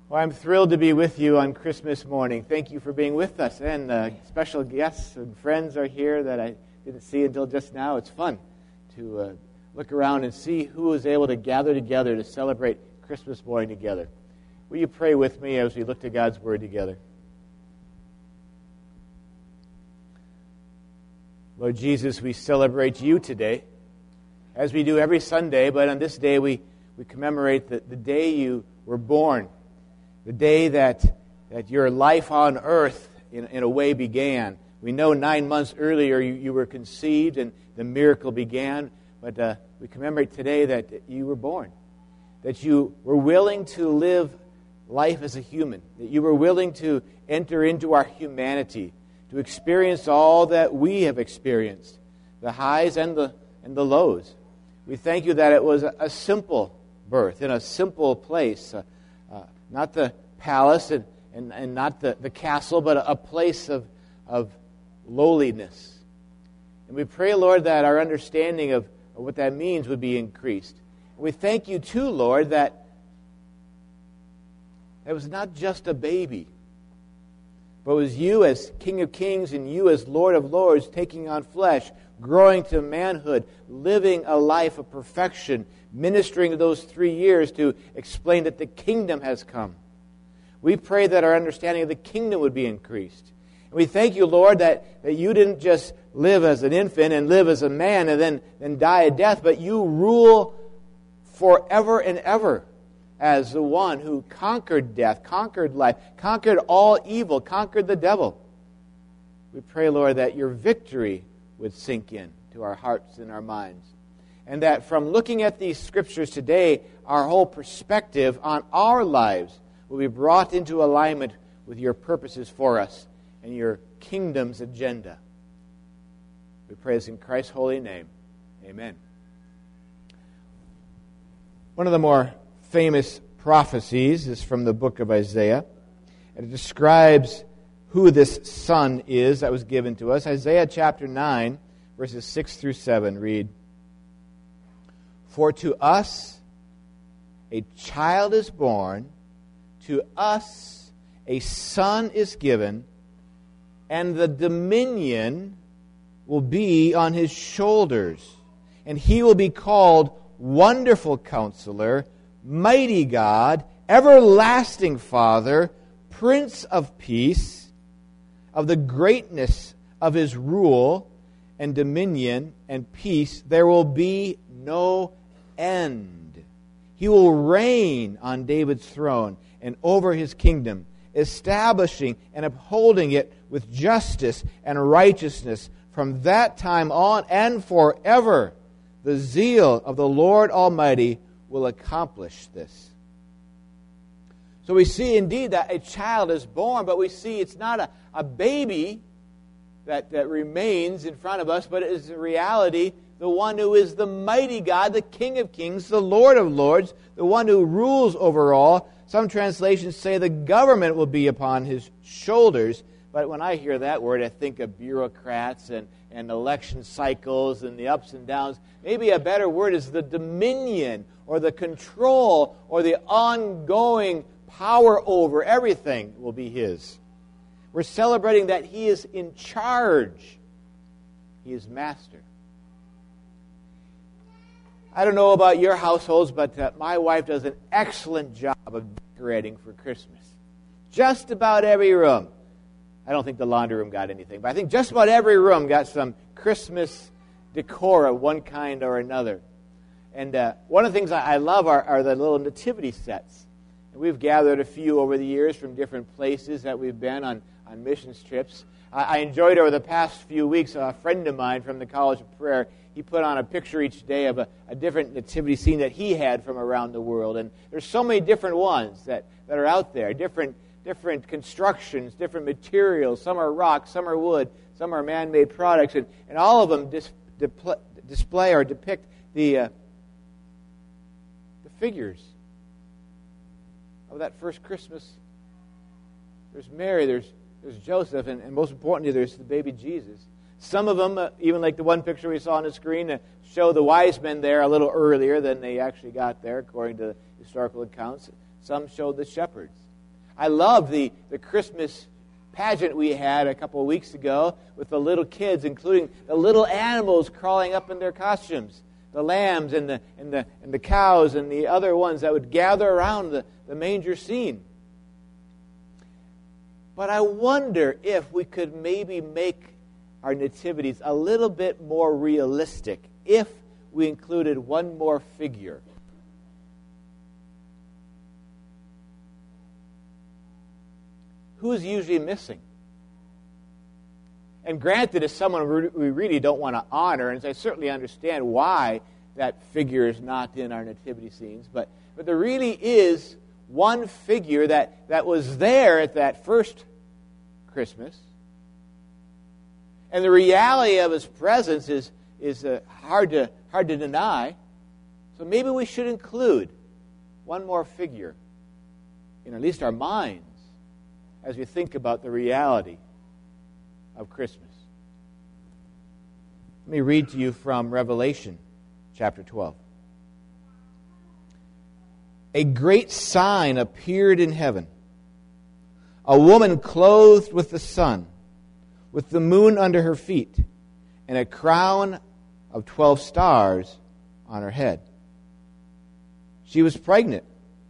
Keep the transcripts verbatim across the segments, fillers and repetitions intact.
Well, I'm thrilled to be with you on Christmas morning. Thank you for being with us. And uh, special guests and friends are here that I didn't see until just now. It's fun to uh, look around and see who is able to gather together to celebrate Christmas morning together. Will you pray with me as we look to God's Word together? Lord Jesus, we celebrate you today, as we do every Sunday, but on this day we, we commemorate the, the day you were born. The day that that your life on earth, in, in a way, began. We know nine months earlier you, you were conceived and the miracle began, but uh, we commemorate today that you were born, that you were willing to live life as a human, that you were willing to enter into our humanity, to experience all that we have experienced, the highs and the and the lows. We thank you that it was a, a simple birth in a simple place, uh, uh, not the palace and, and, and not the, the castle, but a, a place of, of lowliness. And we pray, Lord, that our understanding of, of what that means would be increased. And we thank you, too, Lord, that it was not just a baby, but it was you as King of Kings and you as Lord of Lords taking on flesh, growing to manhood, living a life of perfection, ministering those three years to explain that the kingdom has come. We pray that our understanding of the kingdom would be increased. And we thank you, Lord, that, that you didn't just live as an infant and live as a man and then, then die a death, but you rule forever and ever as the one who conquered death, conquered life, conquered all evil, conquered the devil. We pray, Lord, that your victory would sink in to our hearts and our minds. And that from looking at these scriptures today, our whole perspective on our lives will be brought into alignment with your purposes for us and your kingdom's agenda. We pray this in Christ's holy name. Amen. One of the more famous prophecies is from the book of Isaiah. And it describes who this son is that was given to us. Isaiah chapter nine, verses six through seven read, "For to us a child is born, to us a son is given, and the dominion will be on his shoulders. And he will be called Wonderful Counselor, Mighty God, Everlasting Father, Prince of Peace. Of the greatness of his rule and dominion and peace there will be no end. He will reign on David's throne and over his kingdom, establishing and upholding it with justice and righteousness from that time on and forever. The zeal of the Lord Almighty will accomplish this." So we see indeed that a child is born, but we see it's not a, a baby that, that remains in front of us, but it is in reality the one who is the mighty God, the King of Kings, the Lord of Lords, the one who rules over all. Some translations say the government will be upon his shoulders. But when I hear that word, I think of bureaucrats and, and election cycles and the ups and downs. Maybe a better word is the dominion or the control or the ongoing power over everything will be his. We're celebrating that he is in charge. He is master. I don't know about your households, but uh, my wife does an excellent job of decorating for Christmas. Just about every room. I don't think the laundry room got anything, but I think just about every room got some Christmas decor of one kind or another. And uh, one of the things I love are, are the little nativity sets. And we've gathered a few over the years from different places that we've been on, on missions trips. I, I enjoyed over the past few weeks, a friend of mine from the College of Prayer, he put on a picture each day of a, a different nativity scene that he had from around the world. And there's so many different ones that, that are out there, different different constructions, different materials. Some are rock, some are wood, some are man-made products. And, and all of them dis, dipl- display or depict the, uh, the figures of that first Christmas. There's Mary, there's, there's Joseph, and, and most importantly, there's the baby Jesus. Some of them, uh, even like the one picture we saw on the screen, uh, show the wise men there a little earlier than they actually got there, according to historical accounts. Some showed the shepherds. I love the, the Christmas pageant we had a couple of weeks ago with the little kids, including the little animals crawling up in their costumes, the lambs and the and the and the cows and the other ones that would gather around the, the manger scene. But I wonder if we could maybe make our nativities a little bit more realistic if we included one more figure. Who is usually missing? And granted, as someone we really don't want to honor, and I certainly understand why that figure is not in our nativity scenes, but, but there really is one figure that, that was there at that first Christmas. And the reality of his presence is, is uh, hard to, hard to deny. So maybe we should include one more figure in at least our minds as we think about the reality of Christmas. Let me read to you from Revelation chapter twelve. A great sign appeared in heaven. A woman clothed with the sun, with the moon under her feet, and a crown of twelve stars on her head. She was pregnant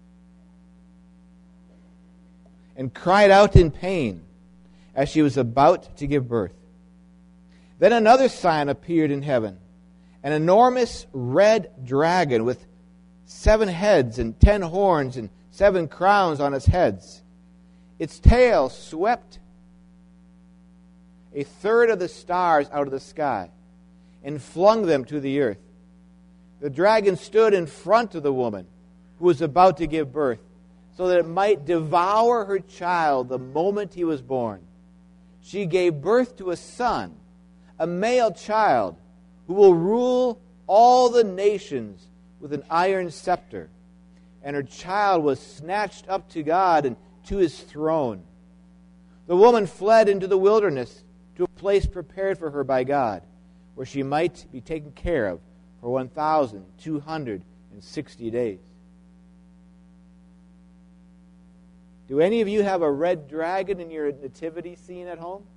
and cried out in pain as she was about to give birth. Then another sign appeared in heaven, an enormous red dragon with seven heads and ten horns and seven crowns on its heads. Its tail swept a third of the stars out of the sky and flung them to the earth. The dragon stood in front of the woman who was about to give birth, so that it might devour her child the moment he was born. She gave birth to a son, a male child, who will rule all the nations with an iron scepter. And her child was snatched up to God and to his throne. The woman fled into the wilderness to a place prepared for her by God, where she might be taken care of for one thousand two hundred sixty days. Do any of you have a red dragon in your nativity scene at home?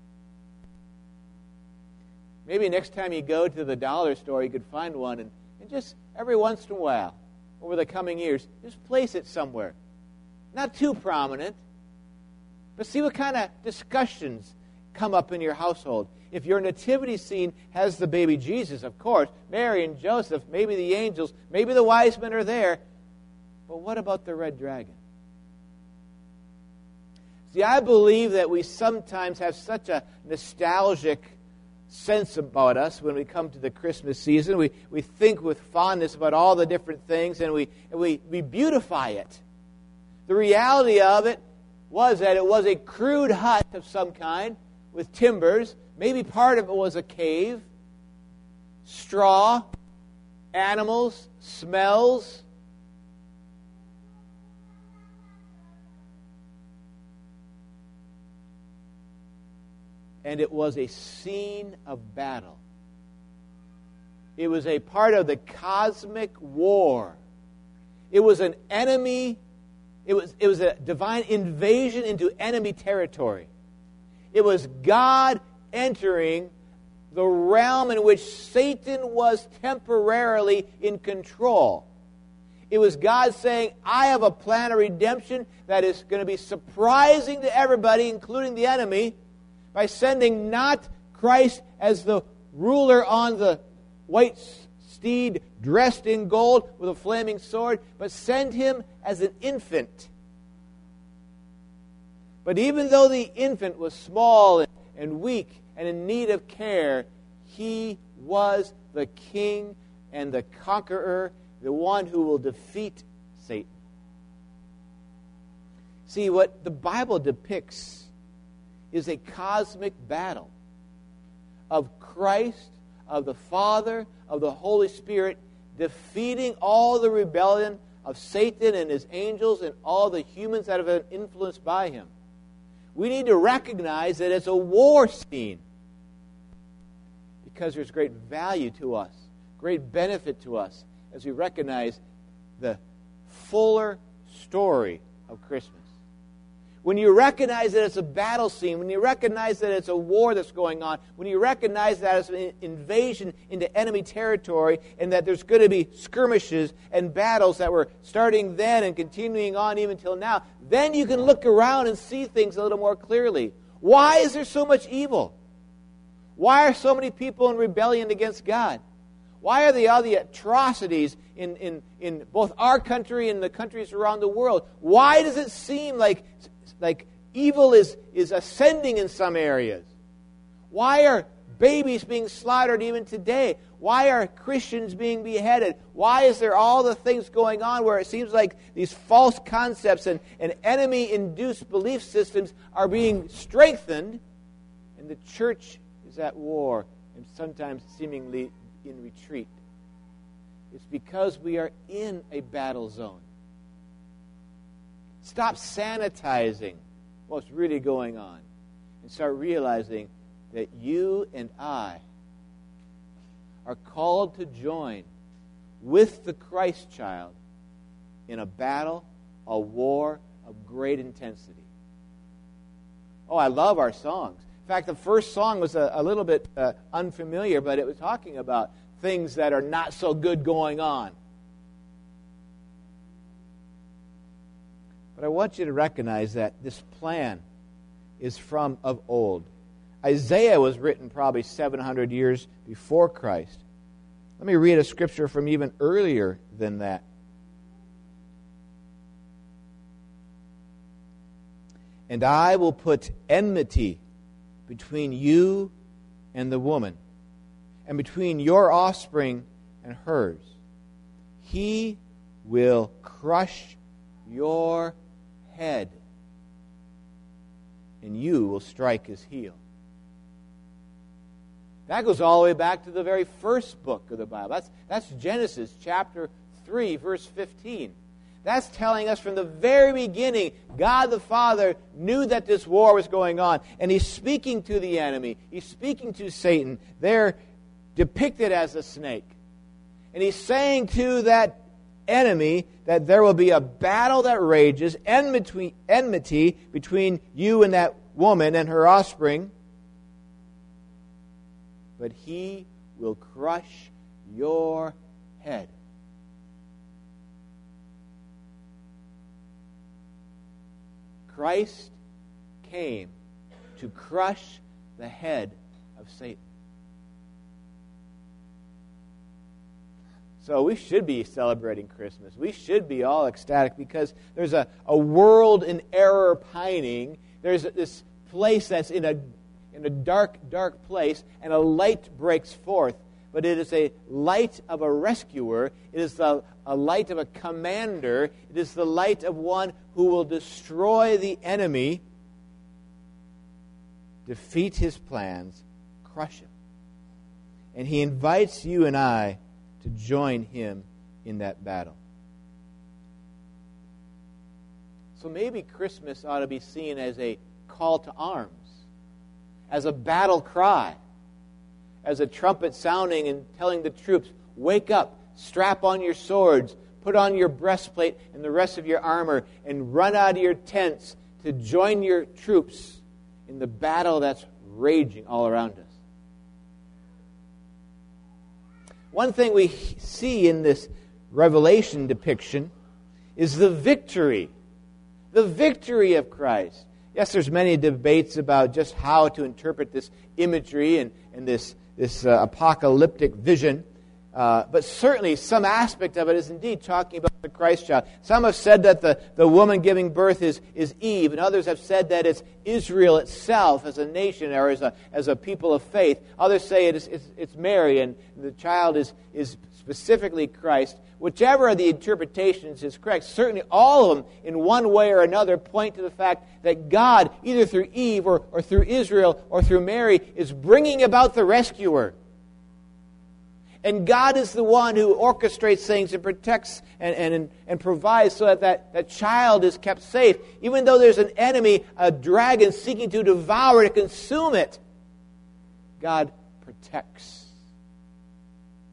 Maybe next time you go to the dollar store, you could find one, and, and just every once in a while, over the coming years, just place it somewhere. Not too prominent, but see what kind of discussions come up in your household. If your nativity scene has the baby Jesus, of course, Mary and Joseph, maybe the angels, maybe the wise men are there, but what about the red dragon? See, I believe that we sometimes have such a nostalgic sense about us when we come to the Christmas season. We we think with fondness about all the different things, and we, and we, we beautify it. The reality of it was that it was a crude hut of some kind with timbers. Maybe part of it was a cave, straw, animals, smells. And it was a scene of battle. It was a part of the cosmic war. It was an enemy, it was, it was a divine invasion into enemy territory. It was God entering the realm in which Satan was temporarily in control. It was God saying, I have a plan of redemption that is going to be surprising to everybody, including the enemy, by sending not Christ as the ruler on the white steed dressed in gold with a flaming sword, but send him as an infant. But even though the infant was small and weak and in need of care, he was the king and the conqueror, the one who will defeat Satan. See, what the Bible depicts is a cosmic battle of Christ, of the Father, of the Holy Spirit, defeating all the rebellion of Satan and his angels and all the humans that have been influenced by him. We need to recognize that it's a war scene because there's great value to us, great benefit to us as we recognize the fuller story of Christmas. when you recognize that it's a battle scene, when you recognize that it's a war that's going on, when you recognize that it's an invasion into enemy territory, and that there's going to be skirmishes and battles that were starting then and continuing on even till now, then you can look around and see things a little more clearly. Why is there so much evil? Why are so many people in rebellion against God? Why are there all the atrocities in, in, in both our country and the countries around the world? Why does it seem like, like evil is, is ascending in some areas? Why are babies being slaughtered even today? Why are Christians being beheaded? Why is there all the things going on where it seems like these false concepts and, and enemy-induced belief systems are being strengthened, and the church is at war and sometimes seemingly in retreat? It's because we are in a battle zone. Stop sanitizing what's really going on and start realizing that you and I are called to join with the Christ child in a battle, a war of great intensity. Oh, I love our songs. In fact, the first song was a, a little bit uh, unfamiliar, but it was talking about things that are not so good going on. But I want you to recognize that this plan is from of old. Isaiah was written probably seven hundred years before Christ. Let me read a scripture from even earlier than that. And I will put enmity between you and the woman, and between your offspring and hers. He will crush your head, and you will strike his heel. That goes all the way back to the very first book of the Bible. That's, that's Genesis chapter three, verse fifteen. That's telling us from the very beginning, God the Father knew that this war was going on. And He's speaking to the enemy. He's speaking to Satan. They're depicted as a snake. And He's saying to that enemy that there will be a battle that rages, enmity, enmity between you and that woman and her offspring. But he will crush your head. Christ came to crush the head of Satan. So we should be celebrating Christmas. We should be all ecstatic because there's a, a world in error pining. There's this place that's in a in a dark, dark place, and a light breaks forth. But it is a light of a rescuer. It is the, a light of a commander. It is the light of one who will destroy the enemy, defeat his plans, crush him. And he invites you and I to join him in that battle. So maybe Christmas ought to be seen as a call to arms, as a battle cry, as a trumpet sounding and telling the troops, wake up, strap on your swords, put on your breastplate and the rest of your armor, and run out of your tents to join your troops in the battle that's raging all around us. One thing we see in this Revelation depiction is the victory, the victory of Christ. Yes, there's many debates about just how to interpret this imagery and, and this, this uh, apocalyptic vision. Uh, but certainly some aspect of it is indeed talking about the Christ child. Some have said that the, the woman giving birth is, is Eve, and others have said that it's Israel itself as a nation or as a, as a people of faith. Others say it is, it's, it's Mary, and the child is, is specifically Christ. Whichever of the interpretations is correct, certainly all of them, in one way or another, point to the fact that God, either through Eve or, or through Israel or through Mary, is bringing about the rescuer. And God is the one who orchestrates things and protects and, and, and provides so that, that that child is kept safe. Even though there's an enemy, a dragon seeking to devour, to consume it, God protects.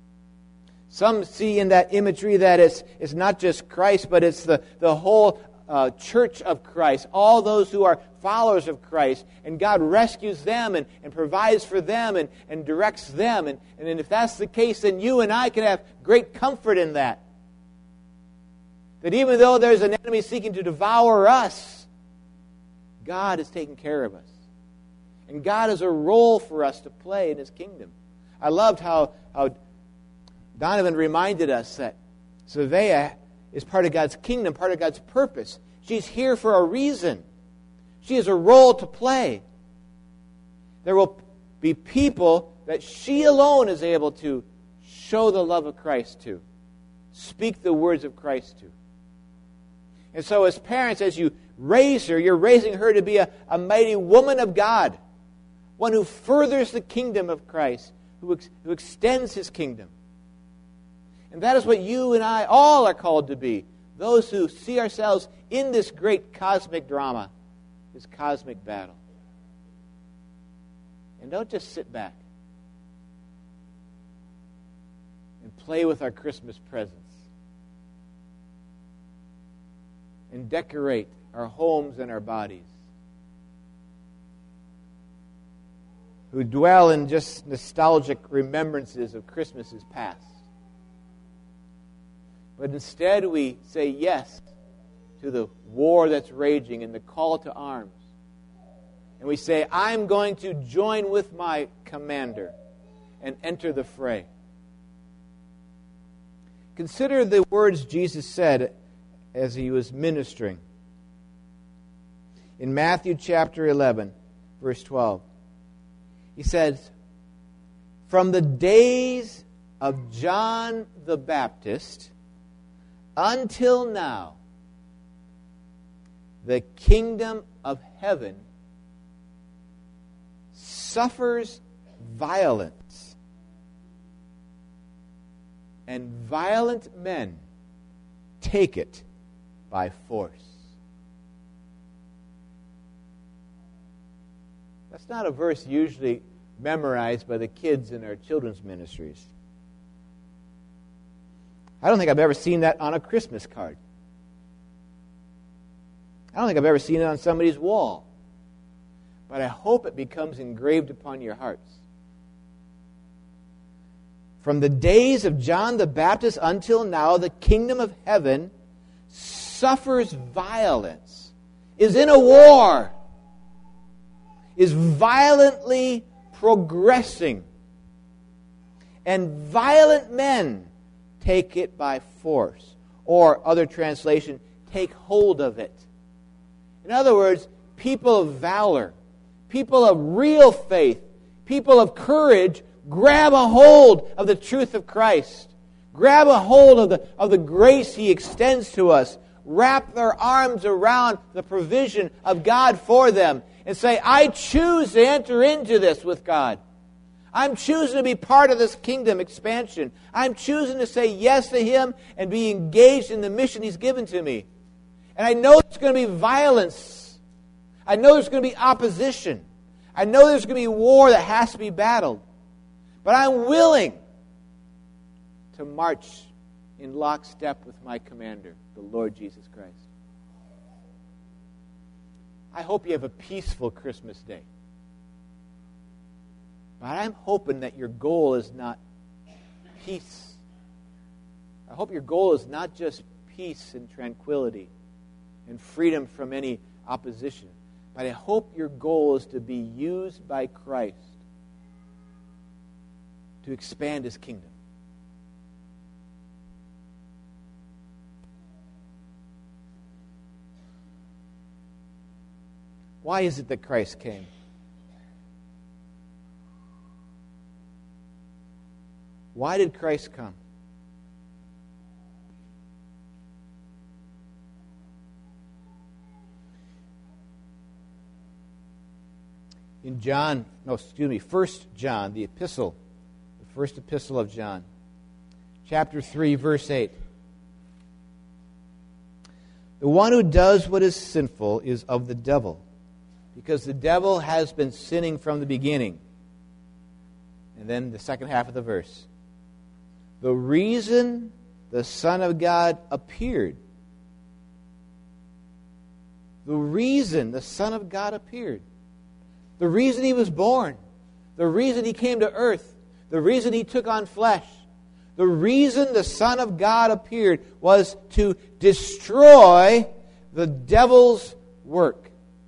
Some see in that imagery that it's, it's not just Christ, but it's the, the whole uh, church of Christ, all those who are followers of Christ, and God rescues them and, and provides for them and, and directs them. And, and if that's the case, then you and I can have great comfort in that. That even though there's an enemy seeking to devour us, God is taking care of us. And God has a role for us to play in His kingdom. I loved how, how Donovan reminded us that Savea is part of God's kingdom, part of God's purpose. She's here for a reason. She has a role to play. There will be people that she alone is able to show the love of Christ to, speak the words of Christ to. And so as parents, as you raise her, you're raising her to be a, a mighty woman of God, one who furthers the kingdom of Christ, who, ex, who extends His kingdom. And that is what you and I all are called to be, those who see ourselves in this great cosmic drama, this cosmic battle. And don't just sit back and play with our Christmas presents and decorate our homes and our bodies, who dwell in just nostalgic remembrances of Christmases past. But instead we say yes to the war that's raging and the call to arms. And we say, I'm going to join with my commander and enter the fray. Consider the words Jesus said as He was ministering. In Matthew chapter eleven, verse twelve, He says, from the days of John the Baptist until now, the kingdom of heaven suffers violence, and violent men take it by force. That's not a verse usually memorized by the kids in our children's ministries. I don't think I've ever seen that on a Christmas card. I don't think I've ever seen it on somebody's wall. But I hope it becomes engraved upon your hearts. From the days of John the Baptist until now, the kingdom of heaven suffers violence, is in a war, is violently progressing, and violent men take it by force, or other translation, take hold of it. In other words, people of valor, people of real faith, people of courage, grab a hold of the truth of Christ. Grab a hold of the, of the grace He extends to us. Wrap their arms around the provision of God for them and say, I choose to enter into this with God. I'm choosing to be part of this kingdom expansion. I'm choosing to say yes to Him and be engaged in the mission He's given to me. And I know there's going to be violence. I know there's going to be opposition. I know there's going to be war that has to be battled. But I'm willing to march in lockstep with my commander, the Lord Jesus Christ. I hope you have a peaceful Christmas day. But I'm hoping that your goal is not peace. I hope your goal is not just peace and tranquility and freedom from any opposition. But I hope your goal is to be used by Christ to expand His kingdom. Why is it that Christ came? Why did Christ come? In John, no, excuse me, First John, the epistle, the first epistle of John, chapter three, verse eight. The one who does what is sinful is of the devil, because the devil has been sinning from the beginning. And then the second half of the verse. The reason the Son of God appeared the reason the Son of God appeared, the reason He was born, the reason He came to earth, the reason He took on flesh, the reason the Son of God appeared was to destroy the devil's work.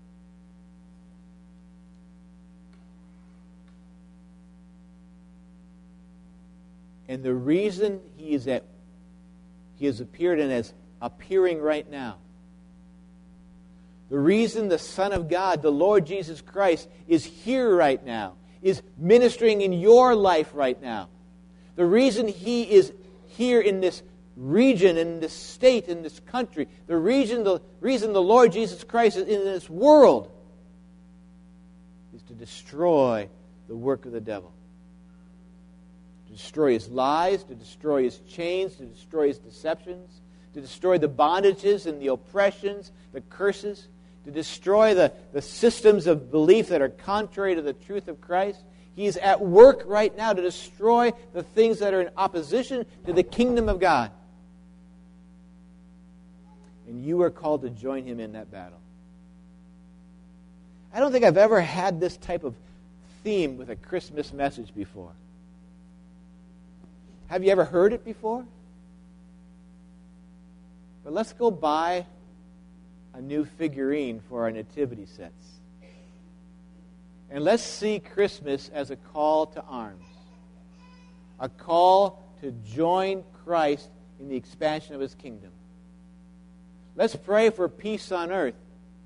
And the reason He is at He has appeared and is appearing right now. The reason the Son of God, the Lord Jesus Christ, is here right now, is ministering in your life right now. The reason He is here in this region, in this state, in this country, the reason the, reason the Lord Jesus Christ is in this world is to destroy the work of the devil. To destroy his lies, to destroy his chains, to destroy his deceptions, to destroy the bondages and the oppressions, the curses, to destroy the, the systems of belief that are contrary to the truth of Christ. He is at work right now to destroy the things that are in opposition to the kingdom of God. And you are called to join Him in that battle. I don't think I've ever had this type of theme with a Christmas message before. Have you ever heard it before? But let's go buy a new figurine for our nativity sets. And let's see Christmas as a call to arms. A call to join Christ in the expansion of His kingdom. Let's pray for peace on earth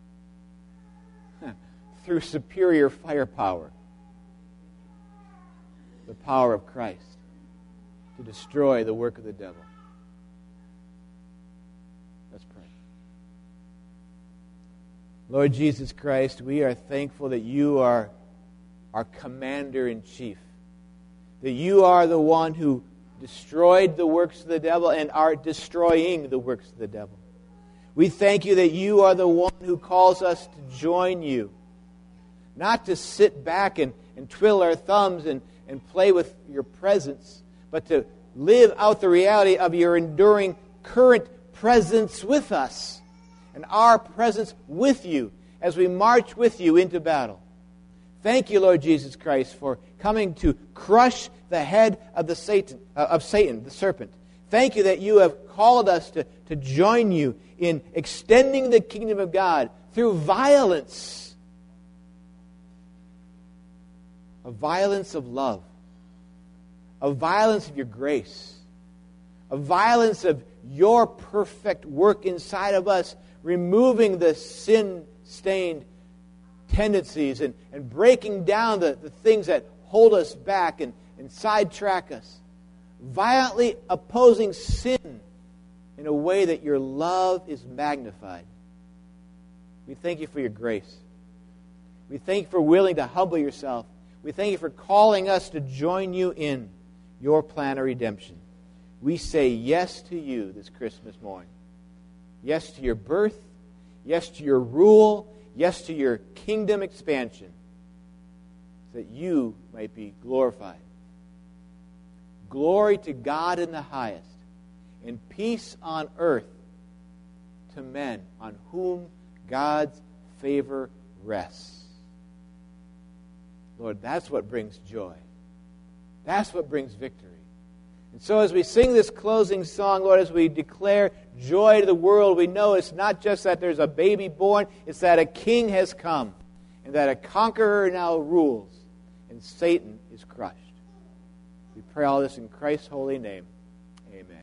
through superior firepower. The power of Christ to destroy the work of the devil. Let's pray. Lord Jesus Christ, we are thankful that You are our commander-in-chief, that You are the one who destroyed the works of the devil and are destroying the works of the devil. We thank You that You are the one who calls us to join You, not to sit back and, and twiddle our thumbs and, and play with Your presence, but to live out the reality of Your enduring current presence with us and our presence with You as we march with You into battle. Thank You, Lord Jesus Christ, for coming to crush the head of the Satan, uh, of Satan, the serpent. Thank You that You have called us to, to join You in extending the kingdom of God through violence, a violence of love, a violence of Your grace, a violence of Your perfect work inside of us, removing the sin-stained tendencies and, and breaking down the, the things that hold us back and, and sidetrack us. Violently opposing sin in a way that Your love is magnified. We thank You for Your grace. We thank You for willing to humble Yourself. We thank You for calling us to join You in Your plan of redemption. We say yes to You this Christmas morning. Yes to Your birth. Yes to Your rule. Yes to Your kingdom expansion, so that You might be glorified. Glory to God in the highest, and peace on earth to men on whom God's favor rests. Lord, that's what brings joy. That's what brings victory. And so as we sing this closing song, Lord, as we declare joy to the world, we know it's not just that there's a baby born, it's that a king has come, and that a conqueror now rules, and Satan is crushed. We pray all this in Christ's holy name. Amen.